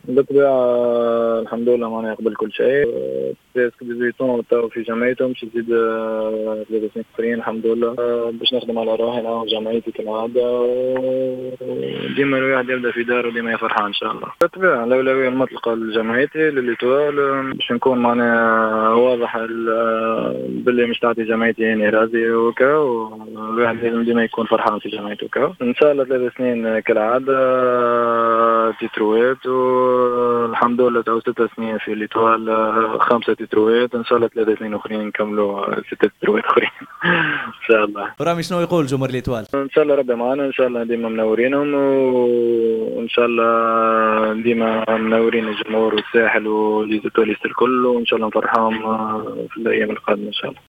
بالطبيعة الحمد لله معنا يقبل كل شيء. بريسك 18 تو في جامعته مش يزيد 3 سنين اخرين الحمد لله. باش نخدم على روحي انا وجامعتي كالعادة، ديما الواحد يبدا في داره وديما فرحان ان شاء الله. بالطبيعة الأولوية المطلقة لجامعتي للإيطوال، باش نكون معناها واضح باللي مش تعطي جامعتي يعني رازي وكا، والواحد لازم ديما يكون فرحان في جامعته وكا. ان شاء الله 3 سنين كالعادة تتروات، والحمد لله تو 6 سنين في الإيطوال، 5 تتروات ان شاء الله. 3 سنين اخرين نكملوا 6 تتروات اخرين ان شاء الله. رامي شنو يقول جمهور الإيطوال؟ ان شاء الله ربي معنا، ان شاء الله ديما منورينهم، وان شاء الله ديما منورين الجمهور والساحل وليزيتوليست الكل، وان شاء الله نفرحهم في الايام القادمه ان شاء الله.